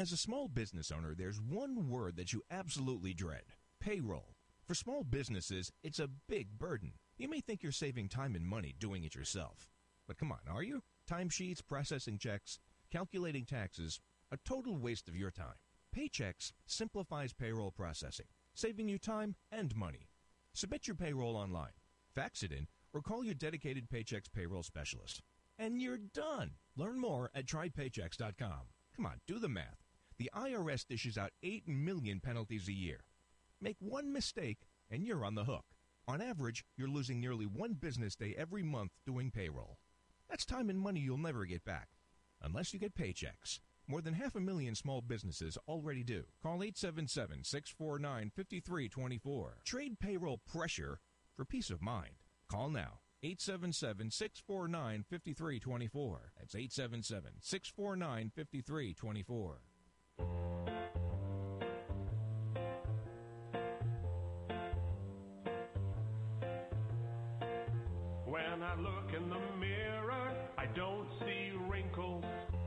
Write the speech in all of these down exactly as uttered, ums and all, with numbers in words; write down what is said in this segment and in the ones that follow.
As a small business owner, there's one word that you absolutely dread: payroll. For small businesses, it's a big burden. You may think you're saving time and money doing it yourself. But come on, are you? Timesheets, processing checks, calculating taxes, a total waste of your time. Paychex simplifies payroll processing, saving you time and money. Submit your payroll online, fax it in, or call your dedicated Paychex payroll specialist. And you're done. Learn more at try paychex dot com. Come on, do the math. The I R S dishes out eight million penalties a year. Make one mistake, and you're on the hook. On average, you're losing nearly one business day every month doing payroll. That's time and money you'll never get back, unless you get Paychex. More than half a million small businesses already do. Call eight seven seven, six four nine, five three two four. Trade payroll pressure for peace of mind. Call now. eight seven seven, six four nine, five three two four. That's eight seven seven, six four nine, five three two four. When I look in the mirror, I don't see wrinkles.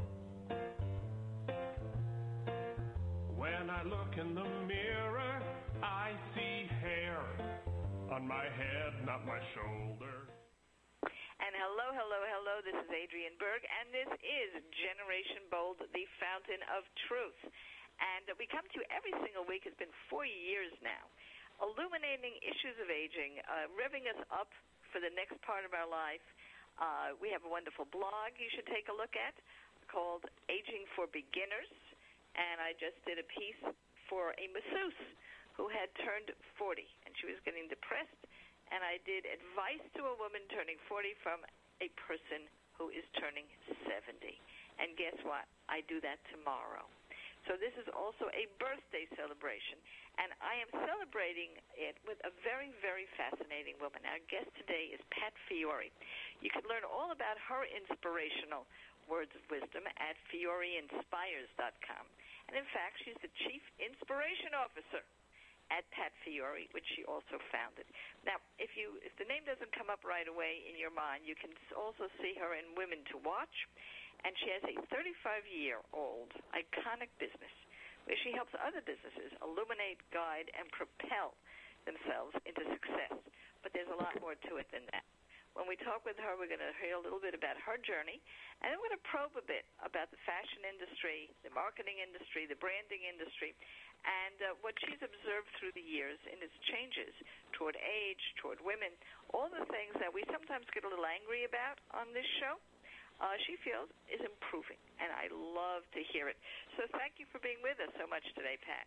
When I look in the mirror, I see hair on my head, not my shoulders. And hello, hello, hello, this is Adrienne Berg, and this is Generation Bold, the fountain of truth. And we come to you every single week. It's been four years now, illuminating issues of aging, uh, revving us up for the next part of our life. Uh, we have a wonderful blog you should take a look at called Aging for Beginners. And I just did a piece for a masseuse who had turned forty, and she was getting depressed. And I did advice to a woman turning forty from a person who is turning seventy. And guess what? I do that tomorrow. So this is also a birthday celebration, and I am celebrating it with a very, very fascinating woman. Our guest today is Pat Fiore. You can learn all about her inspirational words of wisdom at fiore inspires dot com. And in fact, she's the Chief Inspiration Officer at Pat Fiore, which she also founded. Now, if you if the name doesn't come up right away in your mind, you can also see her in Women to Watch. And she has a thirty-five-year-old iconic business where she helps other businesses illuminate, guide, and propel themselves into success. But there's a lot more to it than that. When we talk with her, we're going to hear a little bit about her journey, and then we're going to probe a bit about the fashion industry, the marketing industry, the branding industry, and uh, what she's observed through the years in its changes toward age, toward women, all the things that we sometimes get a little angry about on this show. Uh, she feels is improving, and I love to hear it. So thank you for being with us so much today, Pat.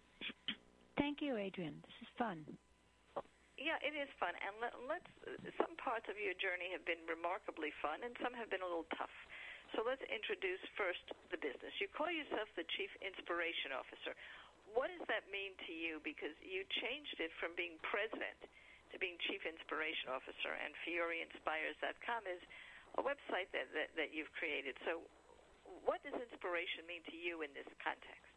Thank you, Adrienne. This is fun. Yeah, it is fun, and let, let's. Some parts of your journey have been remarkably fun, and some have been a little tough. So let's introduce first the business. You call yourself the Chief Inspiration Officer. What does that mean to you? Because you changed it from being president to being Chief Inspiration Officer, and fiore inspires dot com is a website that, that, that you've created. So what does inspiration mean to you in this context?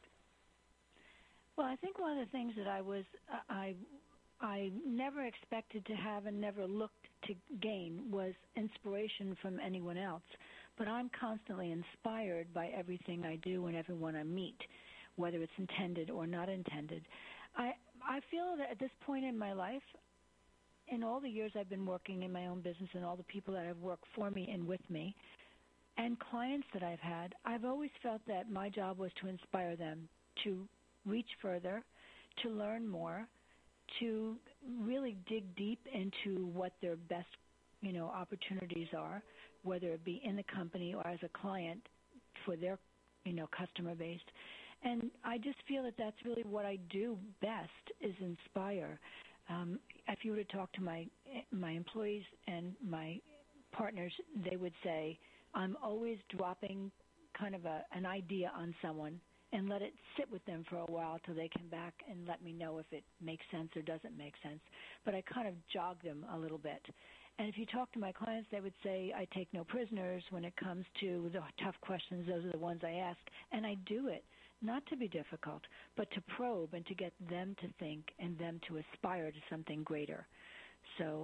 Well, I think one of the things that I was, uh, I, I never expected to have and never looked to gain was inspiration from anyone else. But I'm constantly inspired by everything I do and everyone I meet, whether it's intended or not intended. I, I feel that at this point in my life, in all the years I've been working in my own business and all the people that have worked for me and with me and clients that I've had, I've always felt that my job was to inspire them to reach further, to learn more, to really dig deep into what their best, you know, opportunities are, whether it be in the company or as a client for their, you know, customer base. And I just feel that that's really what I do best is inspire. Um, if you were to talk to my my employees and my partners, they would say, I'm always dropping kind of a, an idea on someone and let it sit with them for a while till they come back and let me know if it makes sense or doesn't make sense. But I kind of jog them a little bit. And if you talk to my clients, they would say, I take no prisoners when it comes to the tough questions. Those are the ones I ask. And I do it, not to be difficult, but to probe and to get them to think and them to aspire to something greater. So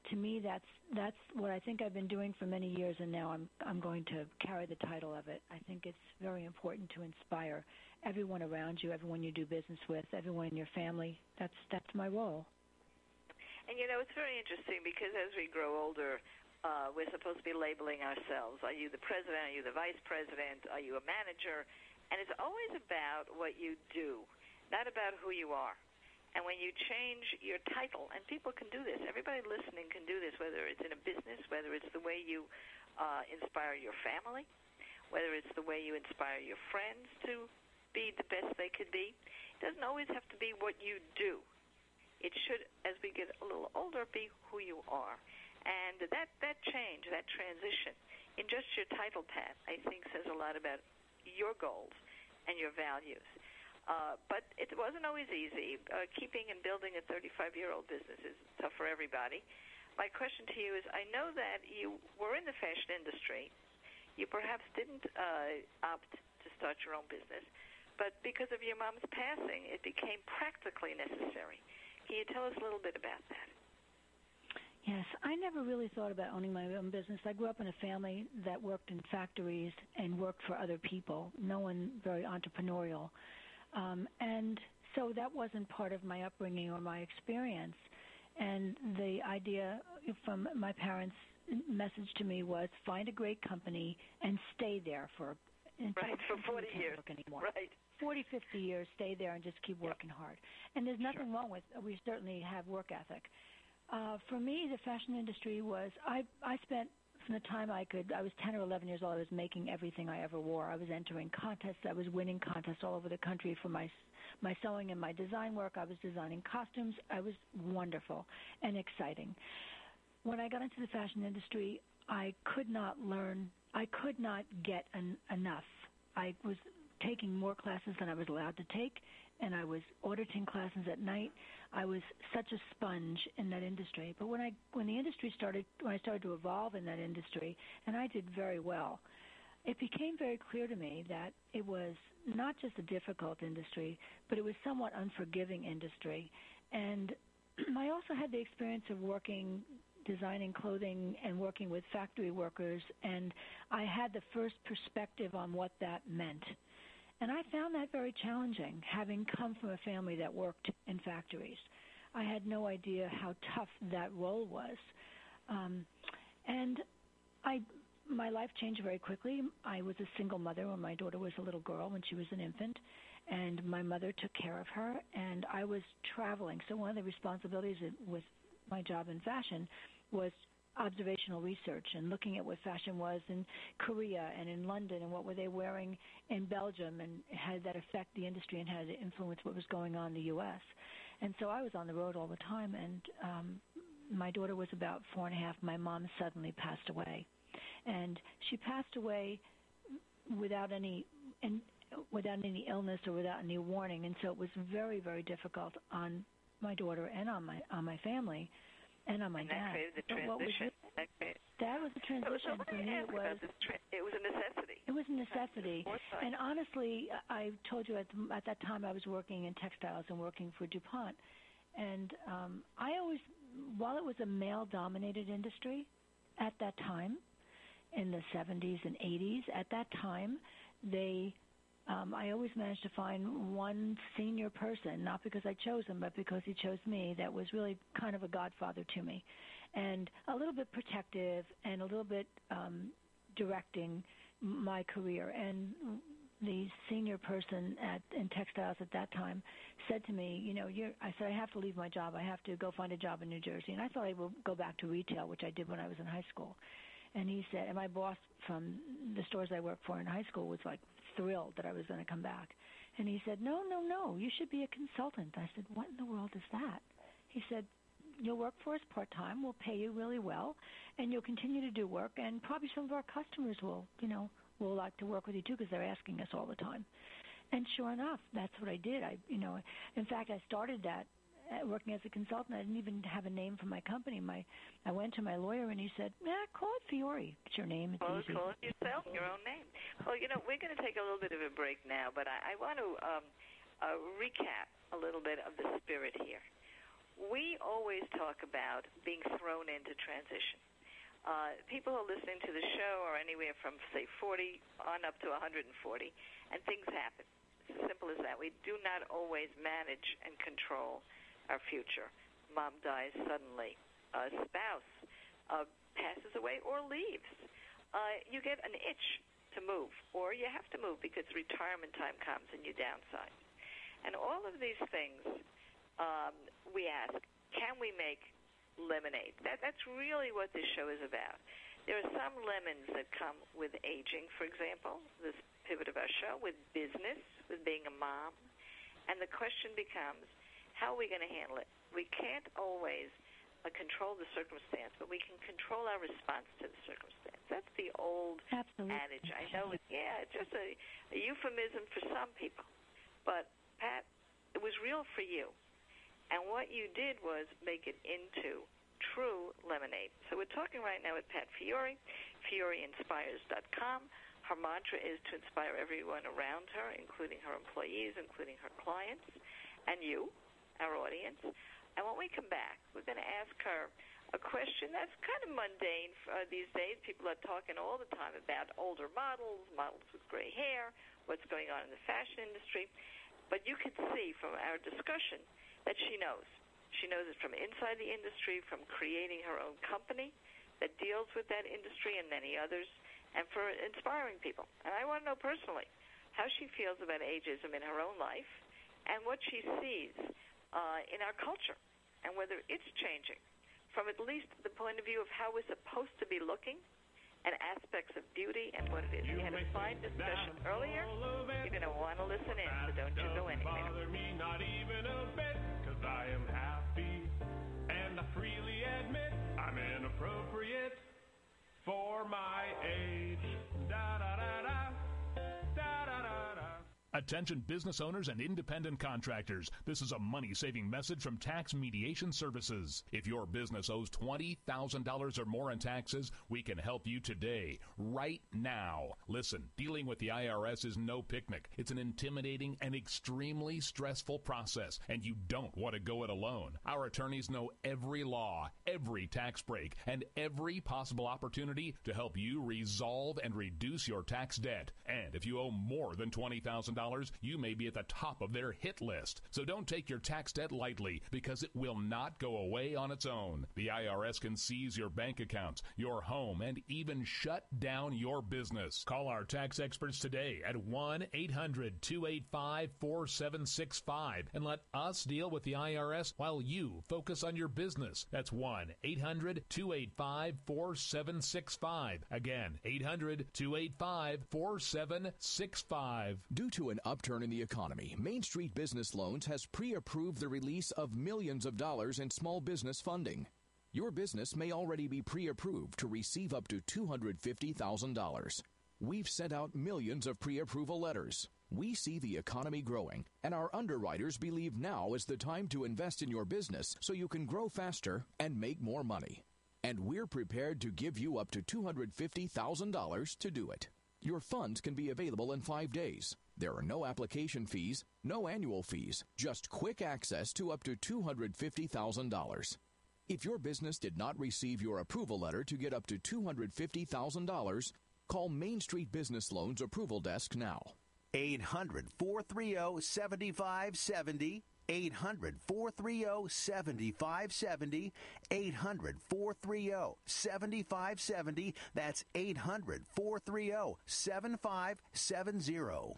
to me, that's that's what I think I've been doing for many years, and now I'm I'm going to carry the title of it. I think it's very important to inspire everyone around you, everyone you do business with, everyone in your family. That's that's my role. And, you know, it's very interesting because as we grow older, uh, we're supposed to be labeling ourselves. Are you the president? Are you the vice president? Are you a manager? And it's always about what you do, not about who you are. And when you change your title, and people can do this, everybody listening can do this, whether it's in a business, whether it's the way you uh, inspire your family, whether it's the way you inspire your friends to be the best they could be. It doesn't always have to be what you do. It should, as we get a little older, be who you are. And that, that change, that transition, in just your title, Pat, I think says a lot about your goals and your values. Uh, but it wasn't always easy. Uh, keeping and building a thirty-five-year-old business is tough for everybody. My question to you is, I know that you were in the fashion industry. You perhaps didn't uh, opt to start your own business, but because of your mom's passing, it became practically necessary. Can you tell us a little bit about that? Yes, I never really thought about owning my own business. I grew up in a family that worked in factories and worked for other people, no one very entrepreneurial. Um, and so that wasn't part of my upbringing or my experience. And the idea from my parents' message to me was find a great company and stay there for right, for forty years. Right. forty, fifty years, stay there and just keep working hard. And there's nothing sure. wrong with, we certainly have work ethic. Uh, for me, the fashion industry was, I, I spent from the time I could, I was ten or eleven years old, I was making everything I ever wore. I was entering contests, I was winning contests all over the country for my, my sewing and my design work. I was designing costumes. I was wonderful and exciting. When I got into the fashion industry, I could not learn, I could not get an, enough. I was taking more classes than I was allowed to take, and I was auditing classes at night. I was such a sponge in that industry. But when I when the industry started, when I started to evolve in that industry, and I did very well, it became very clear to me that it was not just a difficult industry, but it was somewhat unforgiving industry. And I also had the experience of working, designing clothing and working with factory workers, and I had the first perspective on what that meant. And I found that very challenging, having come from a family that worked in factories. I had no idea how tough that role was. Um, and I, my life changed very quickly. I was a single mother when my daughter was a little girl, when she was an infant, and my mother took care of her, and I was traveling. So one of the responsibilities with my job in fashion was observational research and looking at what fashion was in Korea and in London and what were they wearing in Belgium, and how did that affect the industry and how did it influence what was going on in the U S. And so I was on the road all the time, and um, my daughter was about four and a half. My mom suddenly passed away, and she passed away without any and without any illness or without any warning, and so it was very, very difficult on my daughter and on my on my family. And on my and dad. that created the transition. Was, that, created, that was the transition. So for me, it was. Tra- it was a necessity. It was a necessity. And honestly, I told you at, the, at that time I was working in textiles and working for DuPont. And um, I always, while it was a male-dominated industry at that time, in the seventies and eighties, at that time, they... Um, I always managed to find one senior person, not because I chose him, but because he chose me, that was really kind of a godfather to me, and a little bit protective and a little bit um, directing my career. And the senior person at in textiles at that time said to me, you know, you're, I said, I have to leave my job. I have to go find a job in New Jersey. And I thought I would go back to retail, which I did when I was in high school. And he said, and my boss from the stores I worked for in high school was like, thrilled that I was going to come back. And he said, no, no, no, you should be a consultant. I said, what in the world is that? He said, you'll work for us part-time, we'll pay you really well, and you'll continue to do work, and probably some of our customers will, you know, will like to work with you too, because they're asking us all the time. And sure enough, that's what I did. I, you know, in fact, I started that uh, working as a consultant. I didn't even have a name for my company. My, I went to my lawyer, and he said, "Yeah, call it Fiore. It's your name. It's well, easy." Call it yourself, your own name. Well, you know, we're going to take a little bit of a break now, but I, I want to um, uh, recap a little bit of the spirit here. we always talk about being thrown into transition. Uh, people who are listening to the show are anywhere from, say, forty on up to one hundred forty, and things happen. It's as simple as that. We do not always manage and control our future. Mom dies suddenly. A spouse uh, passes away or leaves. Uh, you get an itch to move, or you have to move because retirement time comes and you downsize. And all of these things, um, we ask, can we make lemonade? That, that's really what this show is about. There are some lemons that come with aging, for example, this pivot of our show, with business, with being a mom. And the question becomes, how are we going to handle it? We can't always uh, control the circumstance, but we can control our response to the circumstance. That's the old Absolutely. adage. I know, it, yeah, it's just a, a euphemism for some people. But, Pat, it was real for you. And what you did was make it into true lemonade. So we're talking right now with Pat Fiore, Fiore Inspires dot com. Her mantra is to inspire everyone around her, including her employees, including her clients, and you, our audience. And when we come back, we're going to ask her a question that's kind of mundane uh, these days. People are talking all the time about older models, models with gray hair, what's going on in the fashion industry. But you can see from our discussion that she knows. She knows it from inside the industry, from creating her own company that deals with that industry and many others, and for inspiring people. And I want to know personally how she feels about ageism in her own life and what she sees uh, in our culture and whether it's changing from at least the point of view of how we're supposed to be looking and aspects of beauty and what it is. We had a fine discussion earlier. You're going to want to listen in, so don't you go anywhere. Bother me not even a bit, 'cause I am happy, and I freely admit I'm inappropriate for my age. Da da da da, da da da da. Attention business owners and independent contractors. This is a money-saving message from Tax Mediation Services. If your business owes twenty thousand dollars or more in taxes, we can help you today, right now. Listen, dealing with the I R S is no picnic. It's an intimidating and extremely stressful process, and you don't want to go it alone. Our attorneys know every law, every tax break, and every possible opportunity to help you resolve and reduce your tax debt. And if you owe more than twenty thousand dollars, you may be at the top of their hit list. So don't take your tax debt lightly, because it will not go away on its own. The I R S can seize your bank accounts, your home, and even shut down your business. Call our tax experts today at one eight hundred two eight five four seven six five and let us deal with the I R S while you focus on your business. That's one eight hundred two eight five four seven six five. Again, eight hundred two eight five four seven six five. Due to an upturn in the economy, Main Street Business Loans has pre-approved the release of millions of dollars in small business funding. Your business may already be pre-approved to receive up to two hundred fifty thousand dollars. We've sent out millions of pre-approval letters. We see the economy growing, and our underwriters believe now is the time to invest in your business so you can grow faster and make more money. And we're prepared to give you up to two hundred fifty thousand dollars to do it. Your funds can be available in five days. There are no application fees, no annual fees, just quick access to up to two hundred fifty thousand dollars. If your business did not receive your approval letter to get up to two hundred fifty thousand dollars, call Main Street Business Loans Approval Desk now. eight hundred four three zero seven five seven zero. eight hundred four three zero seven five seven zero. eight hundred four three zero seven five seven zero. That's eight hundred four three zero seven five seven zero.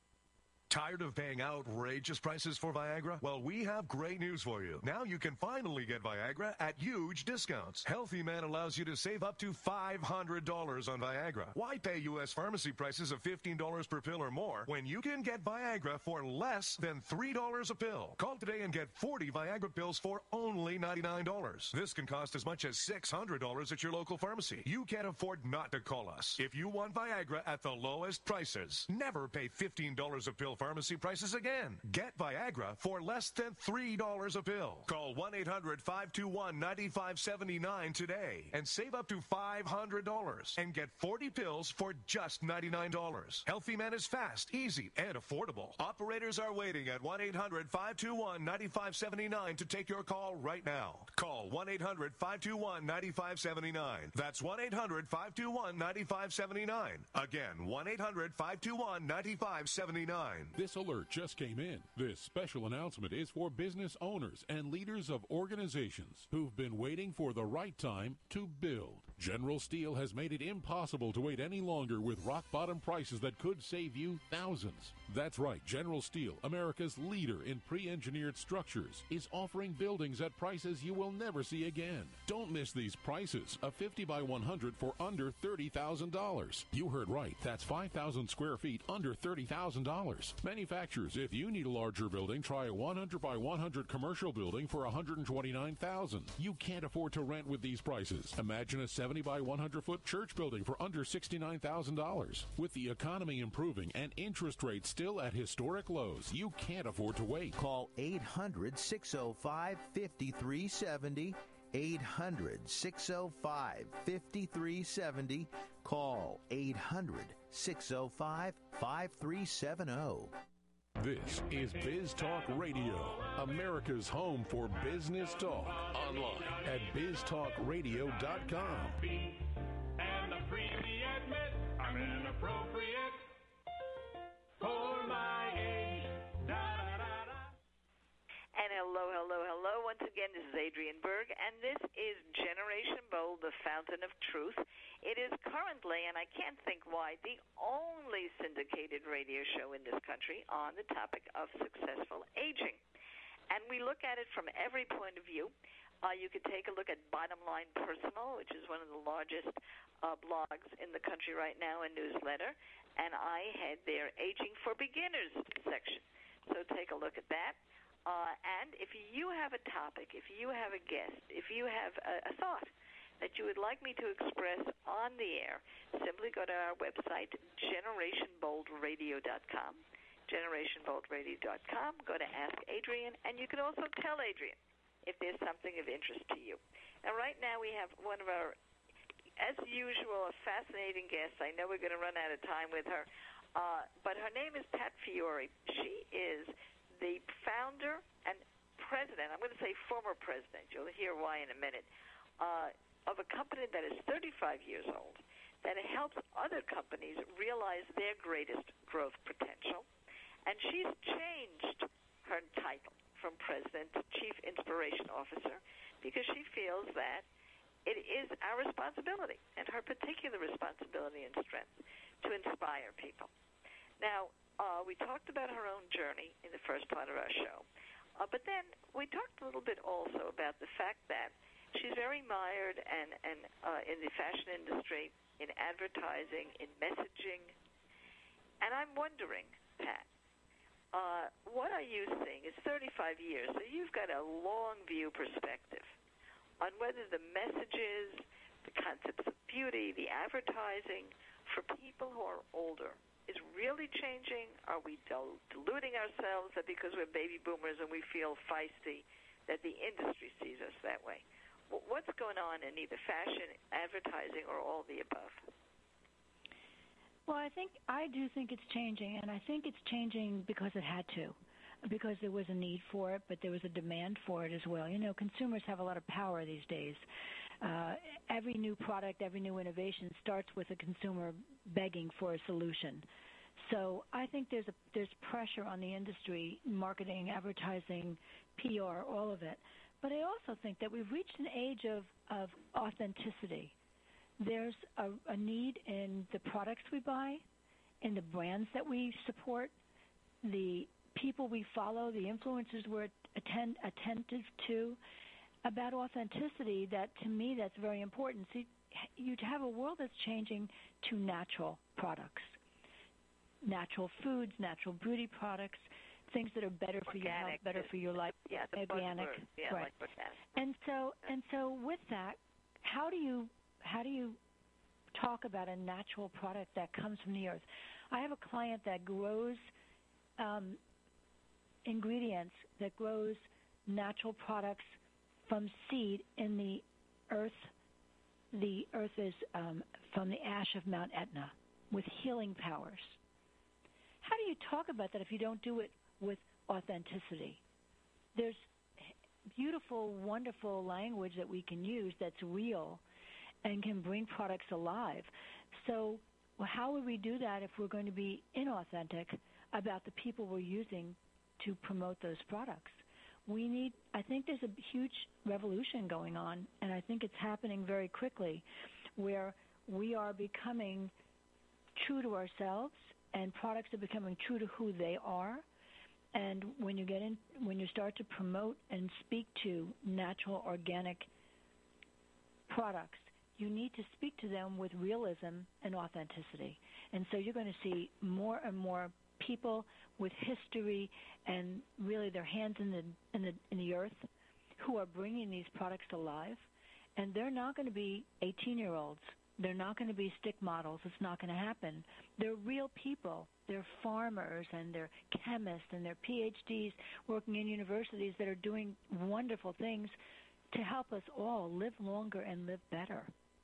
Tired of paying outrageous prices for Viagra? Well, we have great news for you. Now you can finally get Viagra at huge discounts. Healthy Man allows you to save up to five hundred dollars on Viagra. Why pay U S pharmacy prices of fifteen dollars per pill or more when you can get Viagra for less than three dollars a pill? Call today and get forty Viagra pills for only ninety-nine dollars. This can cost as much as six hundred dollars at your local pharmacy. You can't afford not to call us. If you want Viagra at the lowest prices, never pay fifteen dollars a pill pharmacy pharmacy prices again. Get Viagra for less than three dollars a pill. Call one eight hundred five two one nine five seven nine today and save up to five hundred dollars and get forty pills for just ninety-nine dollars. Healthy Man is fast, easy, and affordable. Operators are waiting at one eight hundred five two one nine five seven nine to take your call right now. Call one eight hundred five two one nine five seven nine. That's one eight hundred five two one nine five seven nine. Again, one eight hundred five two one nine five seven nine. This alert just came in. This special announcement is for business owners and leaders of organizations who've been waiting for the right time to build. General Steel has made it impossible to wait any longer with rock-bottom prices that could save you thousands. That's right, General Steel, America's leader in pre-engineered structures, is offering buildings at prices you will never see again. Don't miss these prices. A fifty by one hundred for under thirty thousand dollars. You heard right. That's five thousand square feet under thirty thousand dollars. Manufacturers, if you need a larger building, try a one hundred by one hundred commercial building for one hundred twenty-nine thousand dollars. You can't afford to rent with these prices. Imagine a seventy by one hundred foot church building for under sixty-nine thousand dollars. With the economy improving and interest rates still at historic lows, you can't afford to wait. Call eight hundred six oh five five three seven oh. eight hundred six oh five five three seven oh. Call eight hundred six oh five five three seven oh. This is Biz Talk Radio, America's home for business talk. Online at biz talk radio dot com. And I freely admit I'm inappropriate for my age. Da, da, da, da. And hello, hello, hello. Once again, this is Adrienne Berg, and this is Generation Bold, the Fountain of Truth. It is currently, and I can't think why, the only syndicated radio show in this country on the topic of successful aging. And we look at it from every point of view. Uh, you could take a look at Bottom Line Personal, which is one of the largest uh, blogs in the country right now, a newsletter, and I head their Aging for Beginners section. So take a look at that. Uh, and if you have a topic, if you have a guest, if you have a, a thought that you would like me to express on the air, simply go to our website, generation bold radio dot com, generation bold radio dot com, go to Ask Adrienne, and you can also tell Adrienne if there's something of interest to you. Now, right now we have one of our, as usual, a fascinating guest. I know we're going to run out of time with her, uh, but her name is Pat Fiore. She is the founder and president, I'm going to say former president, you'll hear why in a minute, uh, of a company that is thirty-five years old, that helps other companies realize their greatest growth potential. And she's changed her title from president to chief inspiration officer because she feels that it is our responsibility and her particular responsibility and strength to inspire people. Now, Uh, we talked about her own journey in the first part of our show. Uh, but then we talked a little bit also about the fact that she's very mired and, and uh, in the fashion industry, in advertising, in messaging. And I'm wondering, Pat, uh, what are you seeing? It's thirty-five years, so you've got a long view perspective on whether the messages, the concepts of beauty, the advertising for people who are older is really changing? Are we del- deluding ourselves that because we're baby boomers and we feel feisty that the industry sees us that way? W- what's going on in either fashion, advertising, or all the above? Well, I think I do think it's changing, and I think it's changing because it had to, because there was a need for it, but there was a demand for it as well. You know, consumers have a lot of power these days. Uh, every new product, every new innovation starts with a consumer begging for a solution. So I think there's a there's pressure on the industry, marketing, advertising, P R, all of it. But I also think that we've reached an age of, of authenticity. There's a, a need in the products we buy, in the brands that we support, the people we follow, the influencers we're attend, attentive to, about authenticity. That, to me, that's very important. See, you have a world that's changing to natural products, natural foods, natural beauty products, things that are better for your health, better for your life. Yeah, the organic, yeah, right? Like organic. And so, and so, with that, how do you how do you talk about a natural product that comes from the earth? I have a client that grows um, ingredients that grows natural products from seed in the earth. The earth is um, from the ash of Mount Etna with healing powers. How do you talk about that if you don't do it with authenticity? There's beautiful, wonderful language that we can use that's real and can bring products alive. So well, how would we do that if we're going to be inauthentic about the people we're using to promote those products? We need, I think there's a huge revolution going on, and I think it's happening very quickly, where we are becoming true to ourselves and products are becoming true to who they are. And when you get in, when you start to promote and speak to natural, organic products, you need to speak to them with realism and authenticity. And so you're going to see more and more people with history and really their hands in the in the in the earth who are bringing these products to life. And they're not going to be eighteen-year-olds. They're not going to be stick models. It's not going to happen. They're real people. They're farmers and they're chemists and they're P H Ds working in universities that are doing wonderful things to help us all live longer and live better.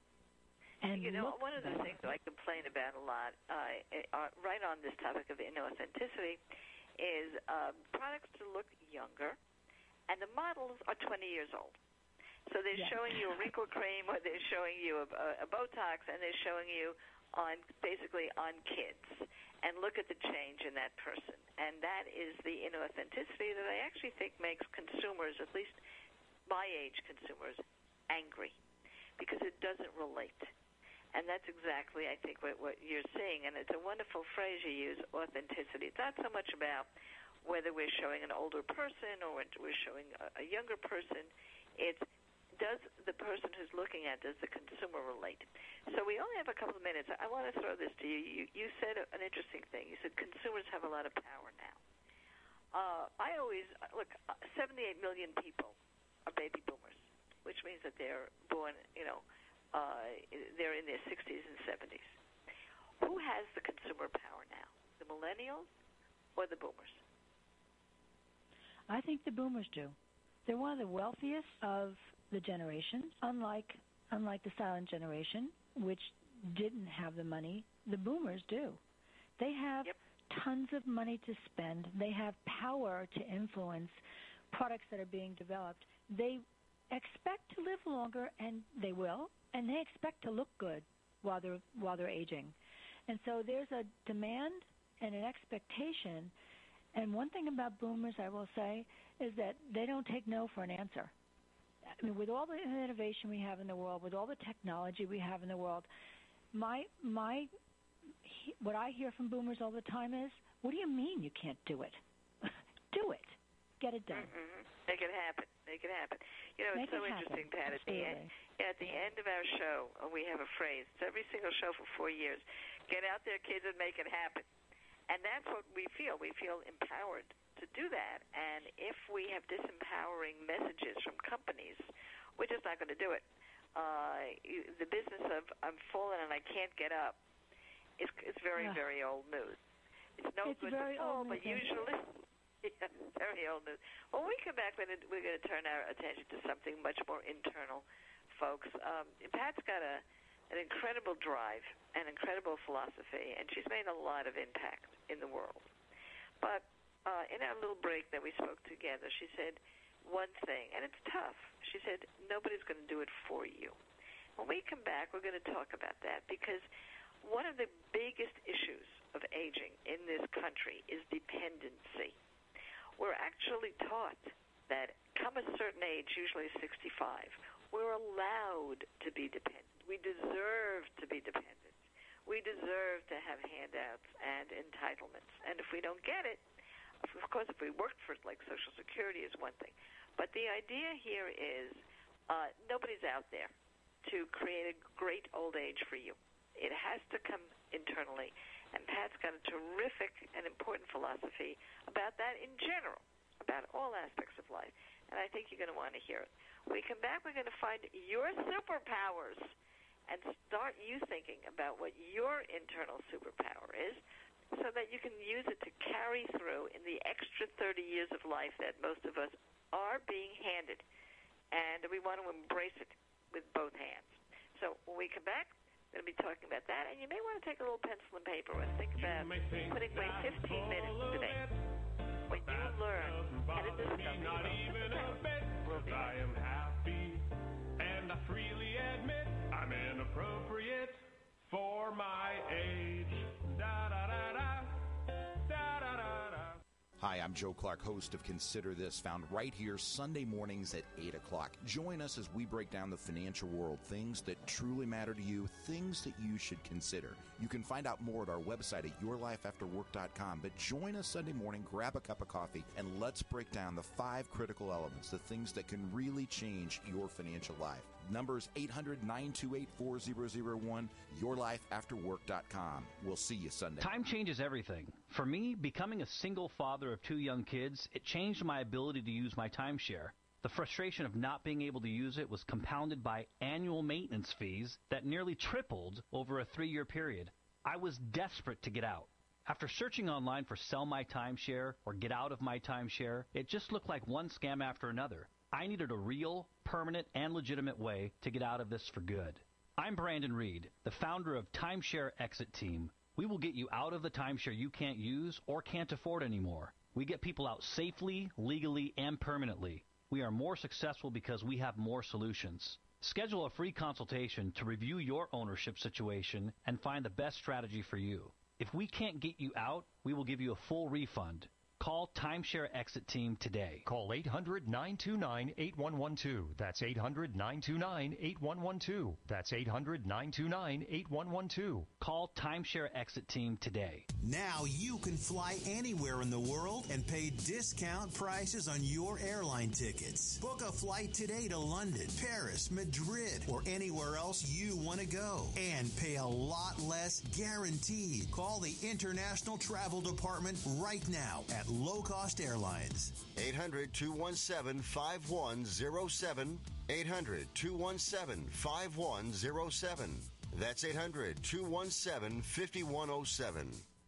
And you know, look one of the better. things that I complain about a lot, uh, uh, right on this topic of inauthenticity, is uh, products to look younger, and the models are twenty years old. So they're Yes. showing you a wrinkle cream, or they're showing you a, a, a Botox, and they're showing you on basically on kids. And look at the change in that person. And that is the inauthenticity that I actually think makes consumers, at least my age consumers, angry, because it doesn't relate. And that's exactly, I think, what, what you're seeing. And it's a wonderful phrase you use, authenticity. It's not so much about whether we're showing an older person or we're showing a, a younger person. It's, does the person who's looking at, does the consumer relate? So we only have a couple of minutes. I want to throw this to you. You, you said an interesting thing. You said consumers have a lot of power now. Uh, I always, look, seventy-eight million people are baby boomers, which means that they're born, you know, uh, they're in their sixties and seventies. Who has the consumer power now, the millennials or the boomers? I think the boomers do. They're one of the wealthiest of the generations, unlike unlike the silent generation, which didn't have the money. The boomers do. They have Yep. tons of money to spend. They have power to influence products that are being developed. They expect to live longer, and they will, and they expect to look good while they're while they're aging. And so there's a demand and an expectation. And one thing about boomers, I will say, is that they don't take no for an answer. I mean, with all the innovation we have in the world, with all the technology we have in the world, my my what I hear from boomers all the time is, "What do you mean you can't do it? Do it. Get it done. Mm-hmm. Make it happen. Make it happen." You know, Make it's so it happen. interesting, Pat. At the end, Absolutely. at the end of our show, uh, we have a phrase. It's every single show for four years. Get out there, kids, and make it happen. And that's what we feel. We feel empowered to do that. And if we have disempowering messages from companies, we're just not going to do it. Uh, you- the business of I'm falling and I can't get up is is very, Yeah. very old news. It's no It's good very to fall, old but news. usually, yeah, very old news. When we come back, we're going to, we're going to turn our attention to something much more internal, folks. Um, Pat's got a an incredible drive, an incredible philosophy, and she's made a lot of impact in the world. But uh, in our little break that we spoke together, she said one thing, and it's tough. She said, nobody's going to do it for you. When we come back, we're going to talk about that, because one of the biggest issues of aging in this country is dependency. We're actually taught that come a certain age, usually sixty-five, we're allowed to be dependent. We deserve to be dependent. We deserve to have handouts and entitlements. And if we don't get it, of course, if we worked for it, like Social Security is one thing. But the idea here is uh, nobody's out there to create a great old age for you. It has to come internally. And Pat's got a terrific and important philosophy about that in general, about all aspects of life. And I think you're going to want to hear it. When we come back, we're going to find your superpowers and start you thinking about what your internal superpower is so that you can use it to carry through extra thirty years of life that most of us are being handed, and we want to embrace it with both hands. So when we come back, we're going to be talking about that, and you may want to take a little pencil and paper and think about putting away fifteen minutes today. When you learn how to discover your own we'll be I am happy, and I freely admit I'm inappropriate for my age. Da da da da. Da da da da. Hi, I'm Joe Clark, host of Consider This, found right here Sunday mornings at eight o'clock. Join us as we break down the financial world, things that truly matter to you, things that you should consider. You can find out more at our website at your life after work dot com, but join us Sunday morning, grab a cup of coffee, and let's break down the five critical elements, the things that can really change your financial life. Numbers eight hundred, nine two eight, four zero zero one, your life after work dot com. We'll see you Sunday. Time changes everything. For me, becoming a single father of two young kids, it changed my ability to use my timeshare. The frustration of not being able to use it was compounded by annual maintenance fees that nearly tripled over a three-year period. I was desperate to get out. After searching online for Sell My Timeshare or Get Out of My Timeshare, it just looked like one scam after another. I needed a real, permanent, and legitimate way to get out of this for good. I'm Brandon Reed, the founder of Timeshare Exit Team. We will get you out of the timeshare you can't use or can't afford anymore. We get people out safely, legally, and permanently. We are more successful because we have more solutions. Schedule a free consultation to review your ownership situation and find the best strategy for you. If we can't get you out, we will give you a full refund. Call Timeshare Exit Team today. Call eight hundred, nine two nine, eight one one two. That's eight hundred, nine two nine, eight one one two. That's eight hundred, nine two nine, eight one one two. Call Timeshare Exit Team today. Now you can fly anywhere in the world and pay discount prices on your airline tickets. Book a flight today to London, Paris, Madrid, or anywhere else you want to go. And pay a lot less guaranteed. Call the International Travel Department right now at Low Cost Airlines. eight hundred, two one seven, five one zero seven. eight hundred, two one seven, five one zero seven. That's eight hundred, two one seven, five one zero seven.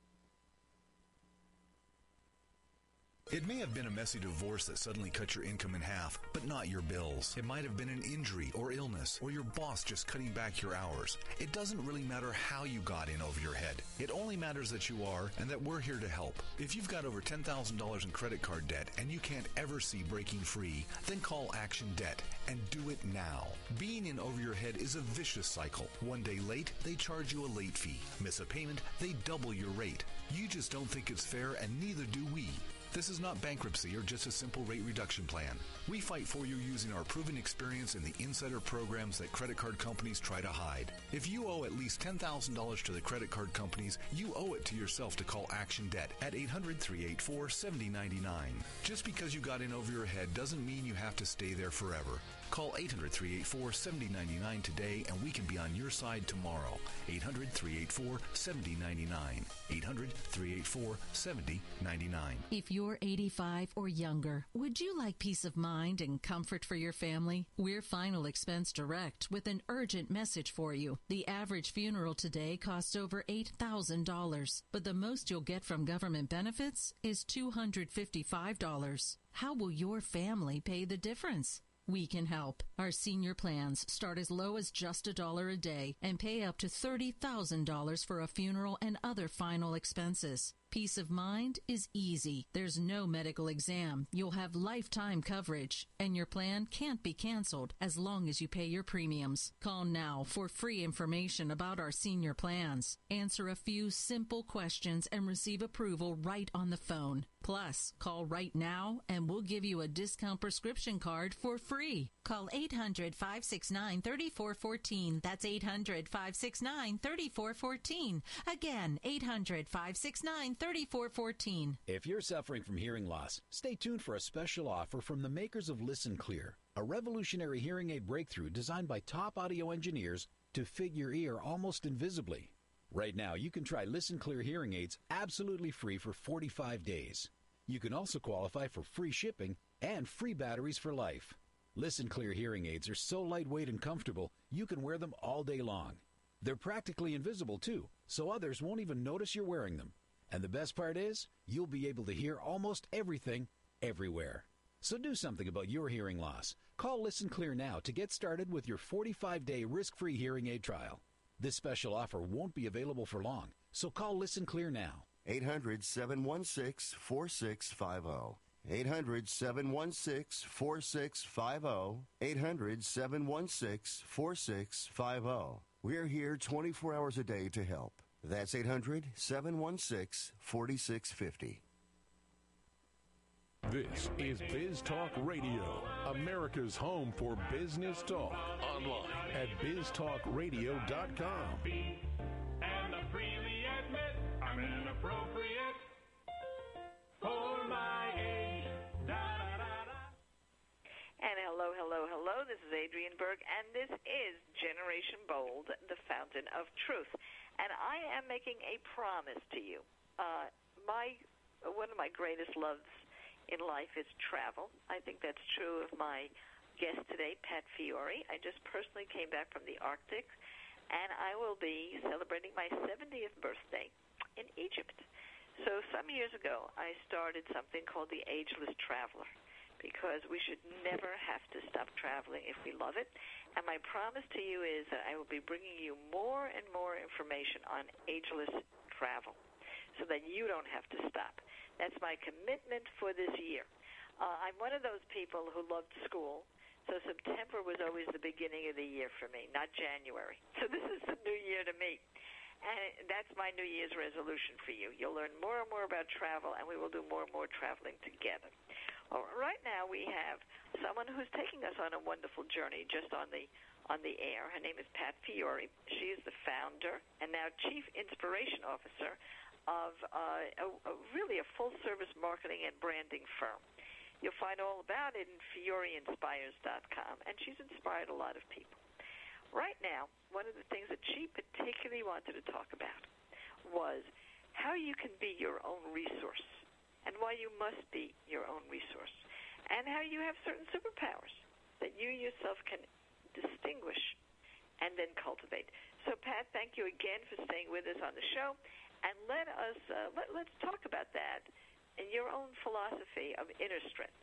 It may have been a messy divorce that suddenly cut your income in half, but not your bills. It might have been an injury or illness, or your boss just cutting back your hours. It doesn't really matter how you got in over your head. It only matters that you are, and that we're here to help. If you've got over ten thousand dollars in credit card debt and you can't ever see breaking free, then call Action Debt and do it now. Being in over your head is a vicious cycle. One day late, they charge you a late fee. Miss a payment, they double your rate. You just don't think it's fair, and neither do we. This is not bankruptcy or just a simple rate reduction plan. We fight for you using our proven experience in the insider programs that credit card companies try to hide. If you owe at least ten thousand dollars to the credit card companies, you owe it to yourself to call Action Debt at eight hundred, three eight four, seven zero nine nine. Just because you got in over your head doesn't mean you have to stay there forever. Call eight hundred, three eight four, seven zero nine nine today and we can be on your side tomorrow. eight hundred, three eight four, seven zero nine nine. eight hundred, three eight four, seven zero nine nine. If you're eighty-five or younger, would you like peace of mind and comfort for your family? We're Final Expense Direct with an urgent message for you. The average funeral today costs over eight thousand dollars, but the most you'll get from government benefits is two hundred fifty-five dollars. How will your family pay the difference? We can help. Our senior plans start as low as just a dollar a day and pay up to thirty thousand dollars for a funeral and other final expenses. Peace of mind is easy. There's no medical exam. You'll have lifetime coverage, and your plan can't be canceled as long as you pay your premiums. Call now for free information about our senior plans. Answer a few simple questions and receive approval right on the phone. Plus, call right now and we'll give you a discount prescription card for free. Call eight hundred, five six nine, three four one four. That's eight hundred, five six nine, three four one four. Again, eight hundred, five six nine, three four one four. If you're suffering from hearing loss, stay tuned for a special offer from the makers of Listen Clear, a revolutionary hearing aid breakthrough designed by top audio engineers to fit your ear almost invisibly. Right now, you can try Listen Clear hearing aids absolutely free for forty-five days. You can also qualify for free shipping and free batteries for life. Listen Clear hearing aids are so lightweight and comfortable, you can wear them all day long. They're practically invisible, too, so others won't even notice you're wearing them. And the best part is, you'll be able to hear almost everything, everywhere. So do something about your hearing loss. Call Listen Clear now to get started with your forty-five day risk-free hearing aid trial. This special offer won't be available for long, so call Listen Clear now. eight hundred, seven one six, four six five zero. eight hundred, seven one six, four six five zero. eight hundred, seven one six, four six five zero. We're here twenty-four hours a day to help. That's eight hundred, seven one six, four six five zero. This is Biz Talk Radio, America's home for business talk. Online at biz talk radio dot com. And I freely admit I'm inappropriate for my age. Da, da, da, da. And hello, hello, hello. This is Adrienne Berg, and this is Generation Bold, the fountain of truth. And I am making a promise to you. Uh, my one of my greatest loves in life is travel. I think that's true of my guest today, Pat Fiore. I just personally came back from the Arctic, and I will be celebrating my seventieth birthday in Egypt. So some years ago, I started something called the Ageless Traveler, because we should never have to stop traveling if we love it. And my promise to you is that I will be bringing you more and more information on ageless travel so that you don't have to stop. That's my commitment for this year. Uh, I'm one of those people who loved school, so September was always the beginning of the year for me, not January. So this is the new year to me. And that's my New Year's resolution for you. You'll learn more and more about travel, and we will do more and more traveling together. Well, right now we have someone who's taking us on a wonderful journey just on the on the air. Her name is Pat Fiore. She is the founder and now Chief Inspiration Officer of uh, a, a really a full-service marketing and branding firm. You'll find all about it in fiore inspires dot com, and she's inspired a lot of people. Right now, one of the things that she particularly wanted to talk about was how you can be your own resource and why you must be your own resource, and how you have certain superpowers that you yourself can distinguish and then cultivate. So, Pat, thank you again for staying with us on the show. And let us uh, let, let's talk about that and your own philosophy of inner strength.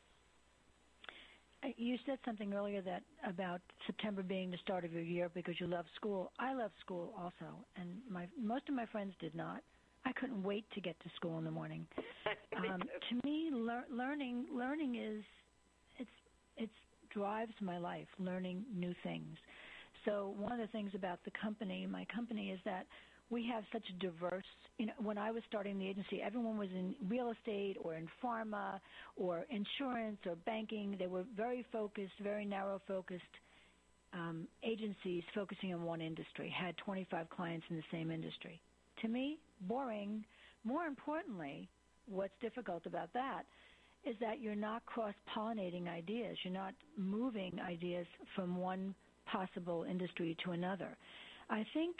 You said something earlier that about September being the start of your year because you love school. I love school also, and my most of my friends did not. I couldn't wait to get to school in the morning. Um, to me, lear- learning learning is it's it drives my life. Learning new things. So one of the things about the company, my company, is that we have such a diverse, you know, when I was starting the agency, everyone was in real estate or in pharma or insurance or banking. They were very focused, very narrow-focused um, agencies focusing on one industry, had twenty-five clients in the same industry. To me, boring. More importantly, what's difficult about that is that you're not cross-pollinating ideas. You're not moving ideas from one possible industry to another. I think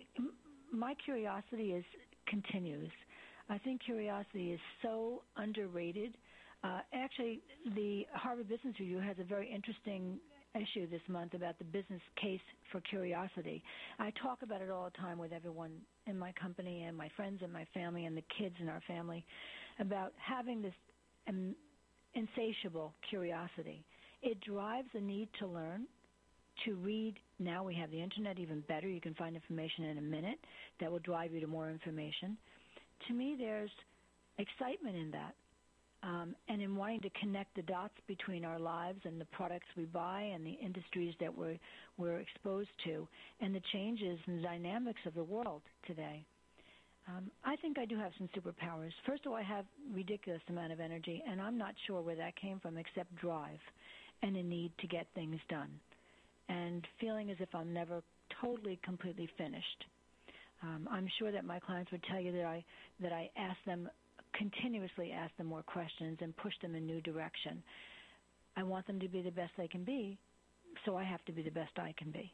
my curiosity is continues. I think curiosity is so underrated. Uh, actually, the Harvard Business Review has a very interesting issue this month about the business case for curiosity. I talk about it all the time with everyone in my company and my friends and my family and the kids in our family about having this um, insatiable curiosity. It drives the need to learn, to read. Now we have the internet, even better. You can find information in a minute that will drive you to more information. To me, there's excitement in that, um, and in wanting to connect the dots between our lives and the products we buy and the industries that we're, we're exposed to and the changes and the dynamics of the world today. Um, I think I do have some superpowers. First of all, I have ridiculous amount of energy, and I'm not sure where that came from except drive and a need to get things done, and feeling as if I'm never totally, completely finished. Um, I'm sure that my clients would tell you that I that I ask them, continuously ask them more questions and push them in new direction. I want them to be the best they can be, so I have to be the best I can be.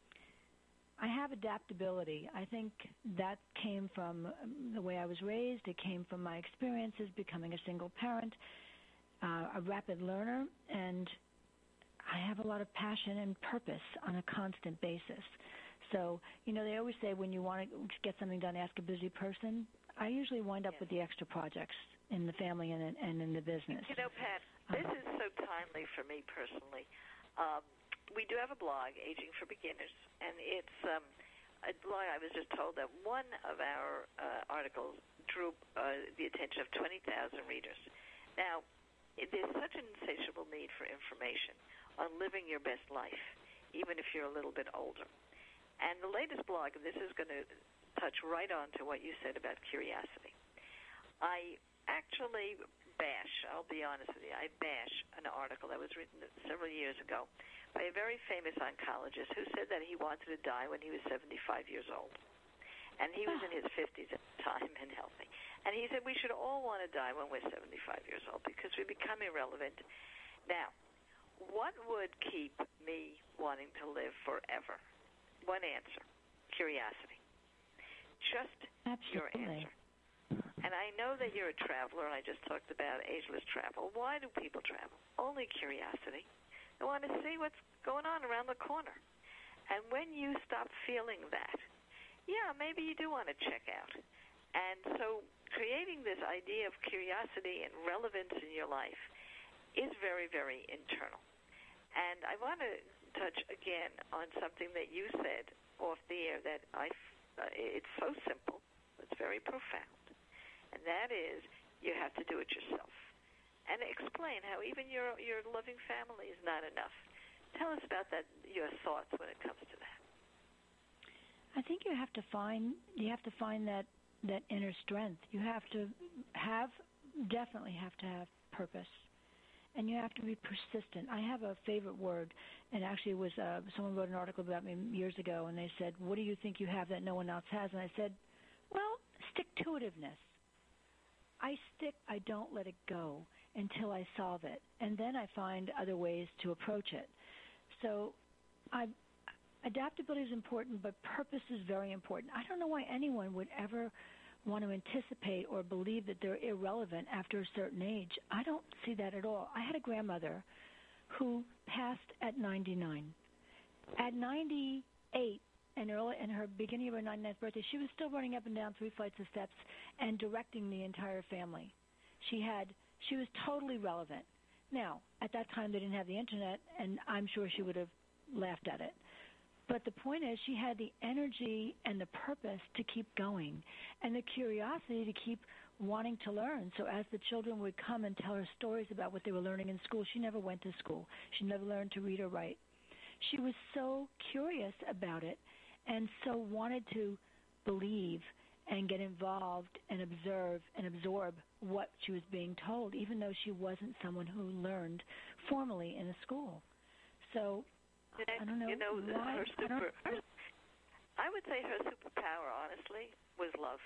I have adaptability. I think that came from the way I was raised. It came from my experiences becoming a single parent, uh, a rapid learner, and I have a lot of passion and purpose on a constant basis. So, you know, they always say when you want to get something done, ask a busy person. I usually wind up with the extra projects in the family and in, and in the business. You know, Pat, this is so timely for me personally. Um, we do have a blog, Aging for Beginners, and it's um, a blog. I was just told that one of our uh, articles drew uh, the attention of twenty thousand readers. Now, there's such an insatiable need for information on living your best life, even if you're a little bit older. And the latest blog, and this is going to touch right on to what you said about curiosity. I actually bash, I'll be honest with you, I bash an article that was written several years ago by a very famous oncologist who said that he wanted to die when he was seventy-five years old. And he was in his fifties at the time and healthy. And he said we should all want to die when we're seventy-five years old because we become irrelevant. Now, what would keep me wanting to live forever? One answer, curiosity. Just Absolutely. Your answer. And I know that you're a traveler, and I just talked about ageless travel. Why do people travel? Only curiosity. They want to see what's going on around the corner. And when you stop feeling that, yeah, maybe you do want to check out. And so creating this idea of curiosity and relevance in your life is very, very internal. And I want to touch again on something that you said off the air that I, uh, it's so simple, it's very profound. And that is, you have to do it yourself. And explain how even your your loving family is not enough. Tell us about that, your thoughts when it comes to that. I think you have to find you have to find that, that inner strength. You have to have definitely have to have purpose, and you have to be persistent. I have a favorite word, and actually it was uh, someone wrote an article about me years ago, and they said, "What do you think you have that no one else has?" And I said, "Well, stick-to-itiveness. I stick, I don't let it go until I solve it. And then I find other ways to approach it." So I, adaptability is important, but purpose is very important. I don't know why anyone would ever want to anticipate or believe that they're irrelevant after a certain age. I don't see that at all. I had a grandmother who passed at ninety-nine. At ninety-eight, and early in her beginning of her ninety-ninth birthday, she was still running up and down three flights of steps and directing the entire family. She had, she was totally relevant. Now, at that time, they didn't have the internet, and I'm sure she would have laughed at it. But the point is, she had the energy and the purpose to keep going, and the curiosity to keep wanting to learn. So as the children would come and tell her stories about what they were learning in school, she never went to school. She never learned to read or write. She was so curious about it, and so wanted to believe and get involved and observe and absorb what she was being told, even though she wasn't someone who learned formally in a school. So, I don't know you know, why. Her super, I, don't, her, I would say her superpower, honestly, was love.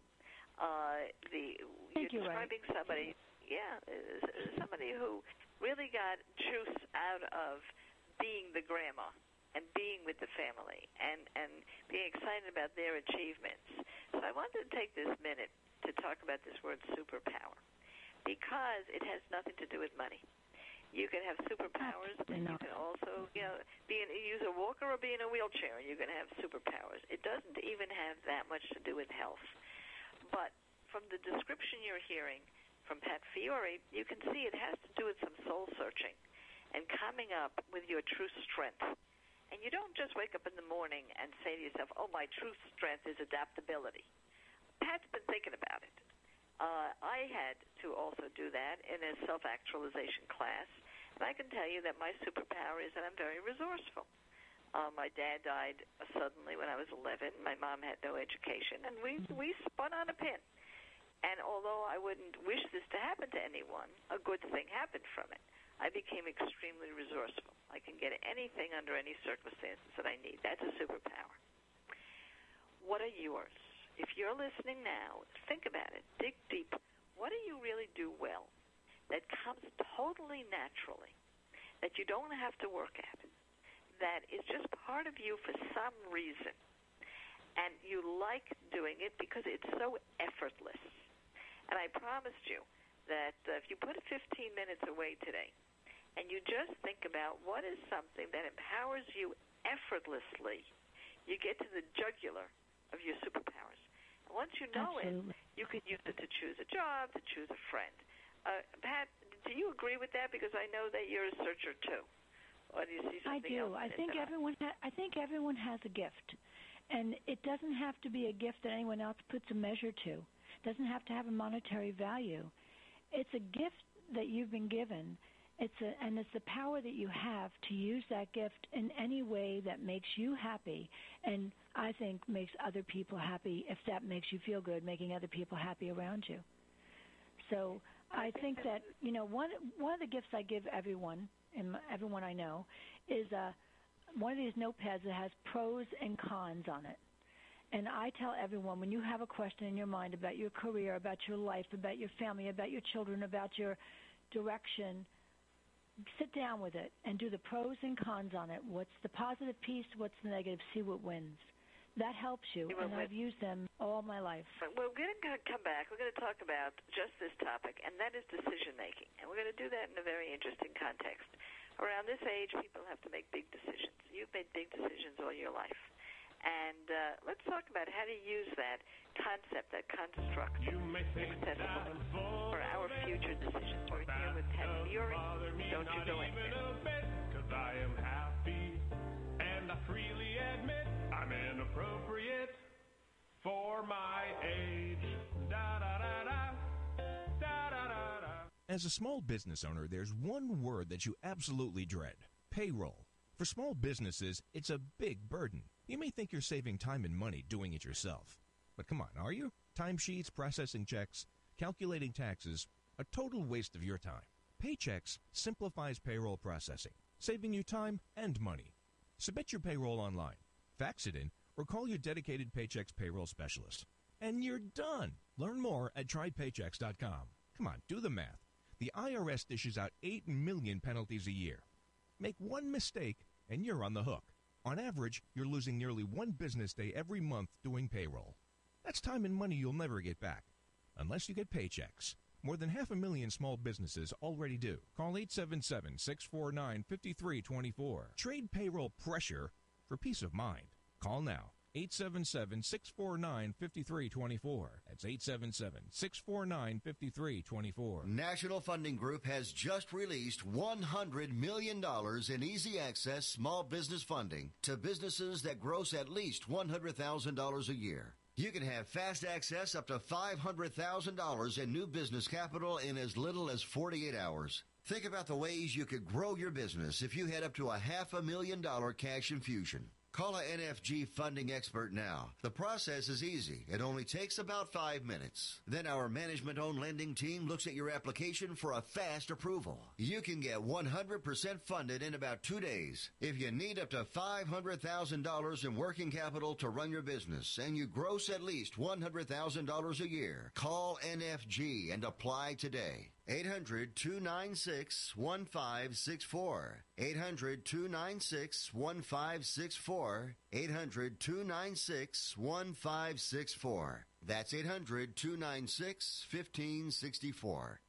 Uh, the you're you're describing right. somebody, yeah, somebody who really got juice out of being the grandma and being with the family and, and being excited about their achievements. So I wanted to take this minute to talk about this word superpower because it has nothing to do with money. You can have superpowers, and you can also, you know, be in, use a walker or be in a wheelchair, and you're going to have superpowers. It doesn't even have that much to do with health. But from the description you're hearing from Pat Fiore, you can see it has to do with some soul searching and coming up with your true strength. And you don't just wake up in the morning and say to yourself, oh, my true strength is adaptability. Pat's been thinking about it. Uh, I had to also do that in a self-actualization class, and I can tell you that my superpower is that I'm very resourceful. Uh, my dad died suddenly when I was eleven. My mom had no education, and we, we spun on a pin. And although I wouldn't wish this to happen to anyone, a good thing happened from it. I became extremely resourceful. I can get anything under any circumstances that I need. That's a superpower. What are yours? If you're listening now, think about it. Dig deep. What do you really do well that comes totally naturally, that you don't have to work at, that is just part of you for some reason, and you like doing it because it's so effortless? And I promised you that uh, if you put fifteen minutes away today, and you just think about what is something that empowers you effortlessly, you get to the jugular of your superpowers. Once you know Absolutely. it, you can use it to choose a job, to choose a friend. Uh, Pat, do you agree with that? Because I know that you're a searcher too. Or do you see I something do. else? I in it think that everyone. Ha- I think everyone has a gift, and it doesn't have to be a gift that anyone else puts a measure to. It doesn't have to have a monetary value. It's a gift that you've been given. It's a, and it's the power that you have to use that gift in any way that makes you happy, and I think makes other people happy. If that makes you feel good, making other people happy around you. So I think that you know one one of the gifts I give everyone, and everyone I know, is uh, one of these notepads that has pros and cons on it. And I tell everyone, when you have a question in your mind about your career, about your life, about your family, about your children, about your direction, sit down with it and do the pros and cons on it. What's the positive piece? What's the negative? See what wins. That helps you, and I've used them all my life. Well, we're going to come back. We're going to talk about just this topic, and that is decision-making. And we're going to do that in a very interesting context. Around this age, people have to make big decisions. You've made big decisions all your life. And uh, let's talk about how to use that concept, that construct, successfully for our future decisions. We're here with Ted Fury. Don't you go anywhere. Because I am happy, and I freely admit I'm inappropriate for my age. Da da da da. Da da da da. As a small business owner, there's one word that you absolutely dread: payroll. For small businesses, it's a big burden. You may think you're saving time and money doing it yourself. But come on, are you? Timesheets, processing checks, calculating taxes, a total waste of your time. Paychex simplifies payroll processing, saving you time and money. Submit your payroll online, fax it in, or call your dedicated Paychex payroll specialist. And you're done. Learn more at try paychex dot com. Come on, do the math. The I R S dishes out eight million penalties a year. Make one mistake, and you're on the hook. On average, you're losing nearly one business day every month doing payroll. That's time and money you'll never get back, unless you get Paychex. More than half a million small businesses already do. Call eight seven seven, six four nine, five three two four. Trade payroll pressure for peace of mind. Call now. eight seven seven, six four nine, five three two four. That's eight seven seven, six four nine, five three two four. National Funding Group has just released one hundred million dollars in easy access small business funding to businesses that gross at least one hundred thousand dollars a year. You can have fast access up to five hundred thousand dollars in new business capital in as little as forty-eight hours. Think about the ways you could grow your business if you had up to a half a million dollar cash infusion. Call a N F G funding expert now. The process is easy. It only takes about five minutes. Then our management-owned lending team looks at your application for a fast approval. You can get one hundred percent funded in about two days. If you need up to five hundred thousand dollars in working capital to run your business and you gross at least one hundred thousand dollars a year, call N F G and apply today. eight hundred, two nine six, one five six four. eight hundred, two nine six, one five six four. eight hundred, two nine six, one five six four. That's eight hundred, two nine six, one five six four.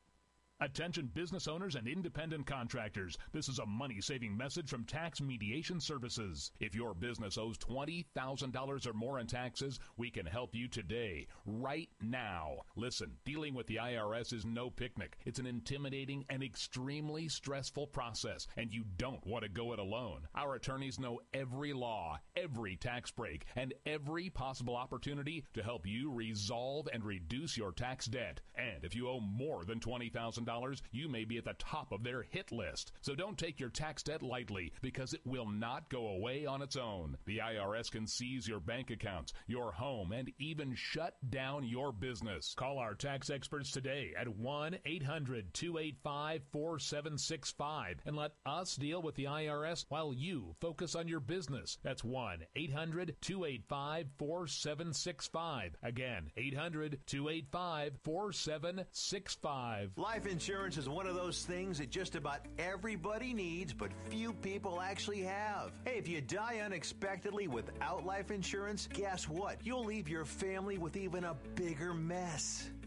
Attention business owners and independent contractors. This is a money-saving message from Tax Mediation Services. If your business owes twenty thousand dollars or more in taxes, we can help you today, right now. Listen, dealing with the I R S is no picnic. It's an intimidating and extremely stressful process, and you don't want to go it alone. Our attorneys know every law, every tax break, and every possible opportunity to help you resolve and reduce your tax debt. And if you owe more than twenty thousand dollars, you may be at the top of their hit list. So don't take your tax debt lightly, because it will not go away on its own. The I R S can seize your bank accounts, your home, and even shut down your business. Call our tax experts today at one eight hundred, two eight five, four seven six five and let us deal with the I R S while you focus on your business. That's one eight hundred, two eight five, four seven six five. Again, eight hundred, two eight five, four seven six five. Life insurance is one of those things that just about everybody needs, but few people actually have. Hey, if you die unexpectedly without life insurance, guess what? You'll leave your family with even a bigger mess.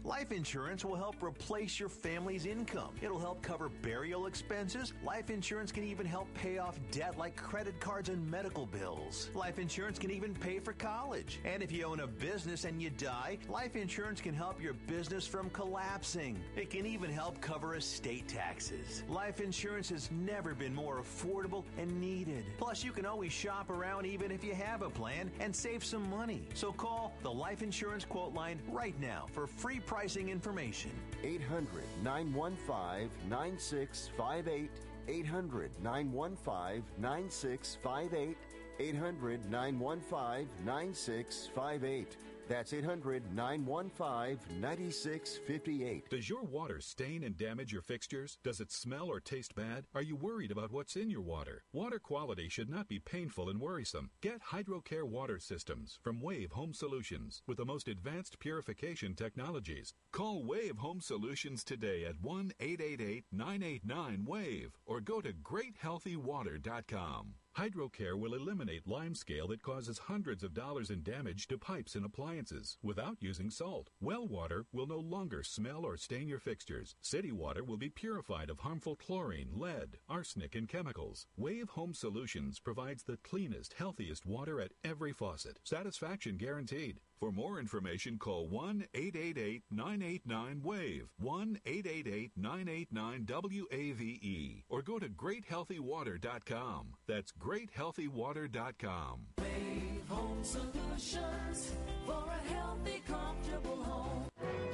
Life insurance will help replace your family's income. It'll help cover burial expenses. Life insurance can even help pay off debt like credit cards and medical bills. Life insurance can even pay for college. And if you own a business and you die, life insurance can help your business from collapsing. It can even help cover estate taxes. Life insurance has never been more affordable and needed. Plus, you can always shop around even if you have a plan and save some money. So call the Life Insurance Quote Line right now for free pricing information. eight hundred, nine one five, nine six five eight. eight hundred, nine one five, nine six five eight. eight hundred, nine one five, nine six five eight. That's eight hundred, nine one five, nine six five eight. Does your water stain and damage your fixtures? Does it smell or taste bad? Are you worried about what's in your water? Water quality should not be painful and worrisome. Get HydroCare water systems from Wave Home Solutions with the most advanced purification technologies. Call Wave Home Solutions today at one eight eight eight, nine eight nine, WAVE or go to great healthy water dot com. HydroCare will eliminate limescale that causes hundreds of dollars in damage to pipes and appliances without using salt. Well water will no longer smell or stain your fixtures. City water will be purified of harmful chlorine, lead, arsenic, and chemicals. Wave Home Solutions provides the cleanest, healthiest water at every faucet. Satisfaction guaranteed. For more information, call one eight eight eight, nine eight nine, WAVE, one eight eight eight, nine eight nine, W A V E, or go to great healthy water dot com. That's great healthy water dot com. Wave Home Solutions for a healthy, comfortable home.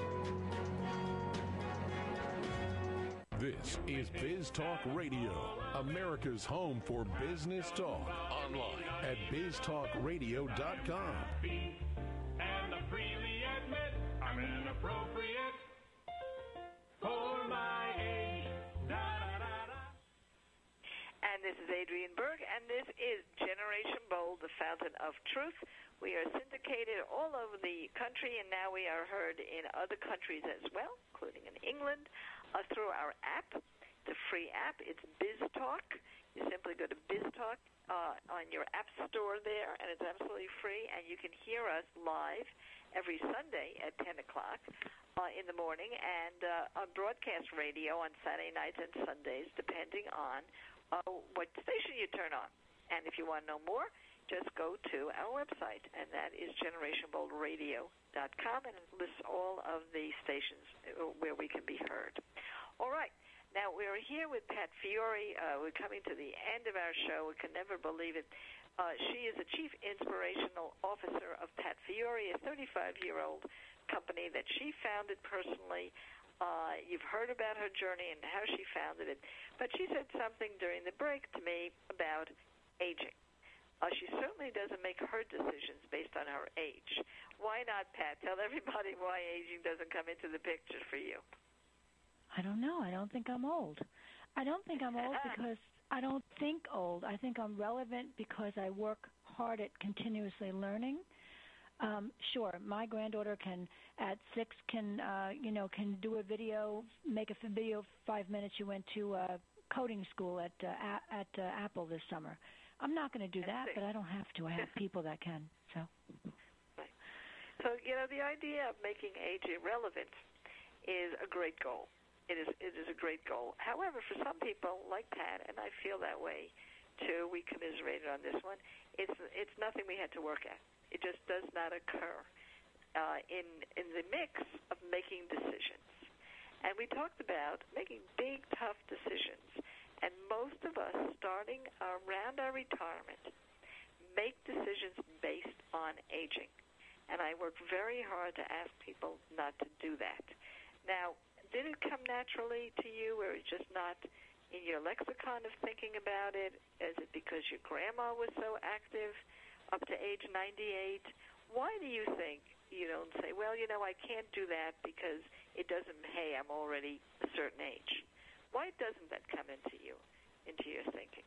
This is Biz Talk Radio, America's home for business talk. Online at biz talk radio dot com. And I freely admit I'm inappropriate for my age. Da, da, da, da. And this is Adrienne Berg, and this is Generation Bold, the fountain of truth. We are syndicated all over the country, and now we are heard in other countries as well, including in England, uh, through our app. It's a free app. It's BizTalk. You simply go to BizTalk uh, on your app store there, and it's absolutely free, and you can hear us live every Sunday at ten o'clock uh, in the morning, and uh, on broadcast radio on Saturday nights and Sundays, depending on uh, what station you turn on. And if you want to know more, just go to our website, and that is generation bold radio dot com, and it lists all of the stations where we can be heard. All right. Now, we're here with Pat Fiore. Uh, we're coming to the end of our show. We can never believe it. Uh, she is the Chief Inspirational Officer of Pat Fiore, a thirty-five-year-old company that she founded personally. Uh, you've heard about her journey and how she founded it. But she said something during the break to me about aging. Uh, she certainly doesn't make her decisions based on her age. Why not, Pat? Tell everybody why aging doesn't come into the picture for you. I don't know. I don't think I'm old. I don't think I'm old because I don't think old. I think I'm relevant because I work hard at continuously learning. Um, sure, my granddaughter can, at six, can uh, you know, can do a video, make a video five minutes. She went to uh, coding school at uh, a- at uh, Apple this summer. I'm not going to do that, but I don't have to. I have people that can. So. Right. So you know, the idea of making age irrelevant is a great goal. It is it is a great goal. However, for some people like Pat, and I feel that way too, we commiserated on this one, it's it's nothing we had to work at. It just does not occur uh, in in the mix of making decisions. And we talked about making big, tough decisions. And most of us, starting around our retirement, make decisions based on aging. And I work very hard to ask people not to do that. Now, did it come naturally to you, or it's just not in your lexicon of thinking about it? Is it because your grandma was so active up to age ninety-eight? Why do you think you don't say, well, you know, I can't do that because it doesn't, hey, I'm already a certain age? Why doesn't that come into you, into your thinking?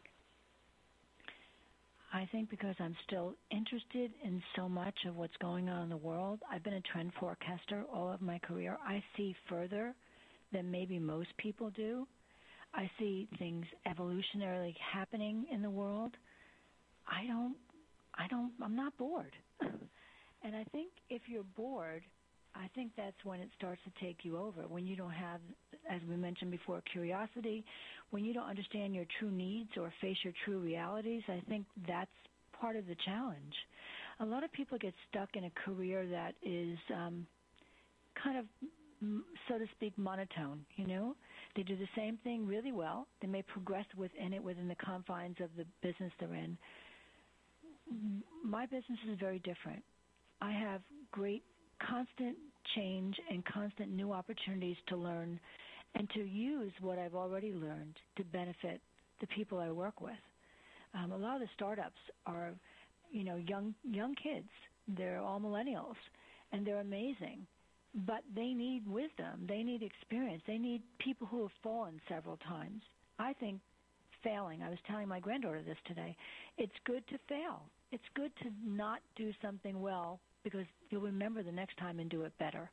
I think because I'm still interested in so much of what's going on in the world. I've been a trend forecaster all of my career. I see further than maybe most people do. I see things evolutionarily happening in the world. I don't, I don't, I'm not bored. And I think if you're bored, I think that's when it starts to take you over, when you don't have, as we mentioned before, curiosity, when you don't understand your true needs or face your true realities. I think that's part of the challenge. A lot of people get stuck in a career that is um, kind of, so to speak, monotone, you know? They do the same thing really well. They may progress within it, within the confines of the business they're in. My business is very different. I have great constant change and constant new opportunities to learn and to use what I've already learned to benefit the people I work with. Um, a lot of the startups are, you know, young young kids. They're all millennials, and they're amazing. But they need wisdom. They need experience. They need people who have fallen several times. I think failing, I was telling my granddaughter this today, it's good to fail. It's good to not do something well because you'll remember the next time and do it better.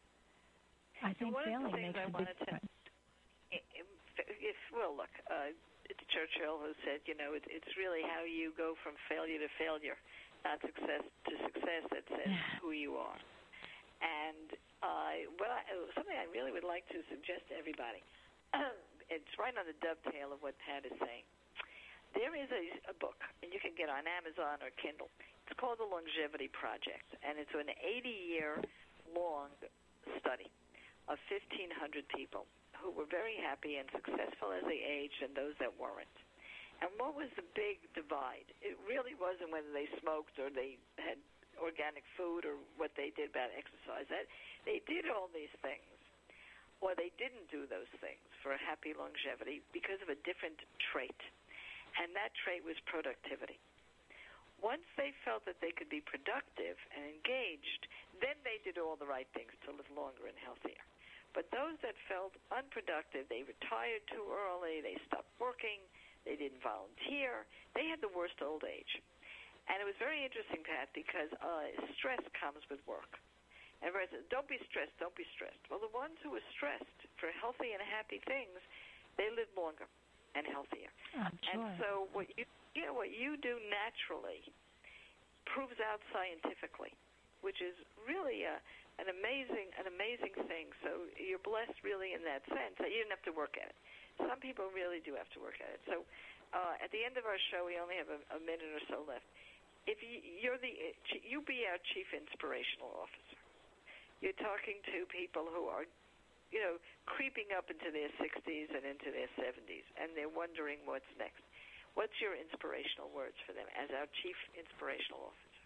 I think so failing makes I a big difference. To, if, well, look, uh, it's Churchill who said, you know, it, it's really how you go from failure to failure, not success to success, that says who you are. And uh, what I, something I really would like to suggest to everybody, it's right on the dovetail of what Pat is saying. There is a, a book, and you can get on Amazon or Kindle. It's called The Longevity Project, and it's an eighty-year-long study of fifteen hundred people who were very happy and successful as they aged and those that weren't. And what was the big divide? It really wasn't whether they smoked or they had organic food or what they did about exercise. That they did all these things, or they didn't do those things for a happy longevity because of a different trait. And that trait was productivity. Once they felt that they could be productive and engaged, then they did all the right things to live longer and healthier. But those that felt unproductive, they retired too early, they stopped working, they didn't volunteer, they had the worst old age. And it was very interesting, Pat, because uh, stress comes with work. Everybody says, don't be stressed, don't be stressed. Well, the ones who were stressed for healthy and happy things, they lived longer and healthier. I'm sure. And so what you, you know, what you do naturally proves out scientifically, which is really a, an amazing an amazing thing. So you're blessed really in that sense that you didn't have to work at it. Some people really do have to work at it. So uh, at the end of our show, we only have a, a minute or so left. If you, you're the you be our chief inspirational officer. You're talking to people who are, you know, creeping up into their sixties and into their seventies, and they're wondering what's next. What's your inspirational words for them as our chief inspirational officer?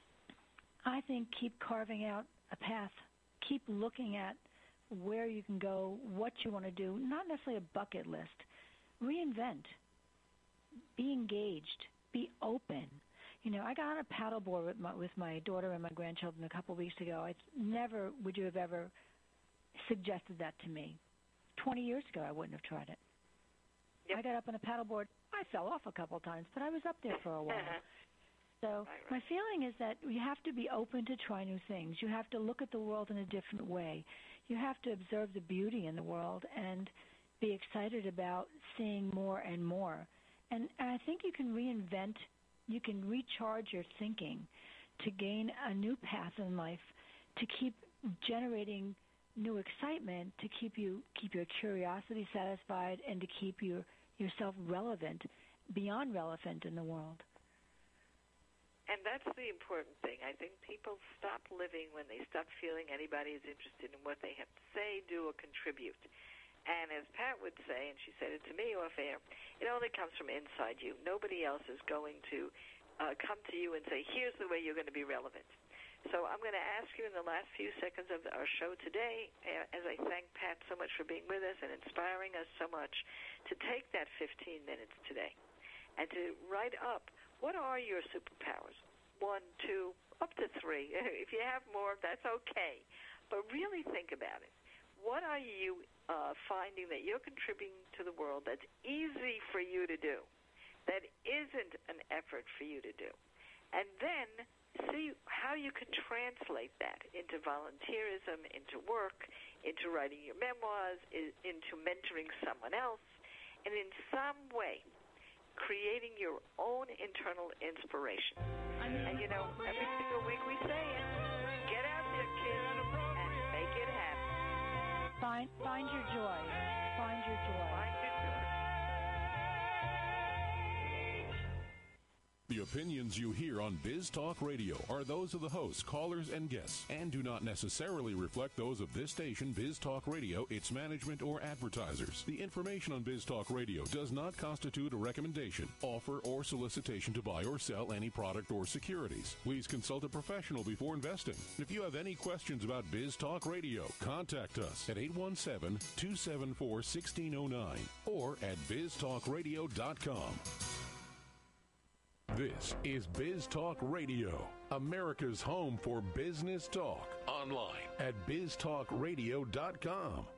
I think keep carving out a path. Keep looking at where you can go, what you want to do, not necessarily a bucket list. Reinvent. Be engaged. Be open. You know, I got on a paddleboard with my, with my daughter and my grandchildren a couple of weeks ago. I never would you have ever suggested that to me. Twenty years ago, I wouldn't have tried it. Yep. I got up on a paddleboard. I fell off a couple of times, but I was up there for a while. So right, right. my feeling is that you have to be open to try new things. You have to look at the world in a different way. You have to observe the beauty in the world and be excited about seeing more and more. And, and I think you can reinvent, you can recharge your thinking to gain a new path in life, to keep generating new excitement, to keep you keep your curiosity satisfied, and to keep your yourself relevant, beyond relevant in the world. And that's the important thing. I think people stop living when they stop feeling anybody is interested in what they have to say, do, or contribute. And as Pat would say, and she said it to me off air, it only comes from inside you. Nobody else is going to uh, come to you and say, here's the way you're going to be relevant. So I'm going to ask you in the last few seconds of our show today, as I thank Pat so much for being with us and inspiring us so much, to take that fifteen minutes today and to write up, what are your superpowers? One, two, up to three. If you have more, that's okay. But really think about it. What are you uh, finding that you're contributing to the world that's easy for you to do, that isn't an effort for you to do? And then see how you can translate that into volunteerism, into work, into writing your memoirs, into mentoring someone else, and in some way creating your own internal inspiration. And, you know, every single week we say it, get out there, kids, and Find, find your joy. Find your joy. Find your joy. The opinions you hear on Biz Talk Radio are those of the hosts, callers, and guests, and do not necessarily reflect those of this station, Biz Talk Radio, its management, or advertisers. The information on Biz Talk Radio does not constitute a recommendation, offer, or solicitation to buy or sell any product or securities. Please consult a professional before investing. If you have any questions about Biz Talk Radio, contact us at eight one seven, two seven four, one six zero nine or at biz talk radio dot com. This is Biz Talk Radio, America's home for business talk. Online at biz talk radio dot com.